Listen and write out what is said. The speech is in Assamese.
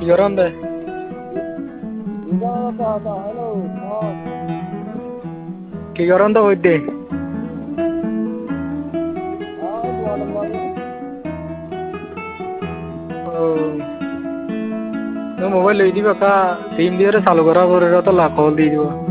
Yoranda. Ki Yoranda hoite. No mobile le diba ka SIM diye চালু করা করে তো লাখ হল দিয়ে দিব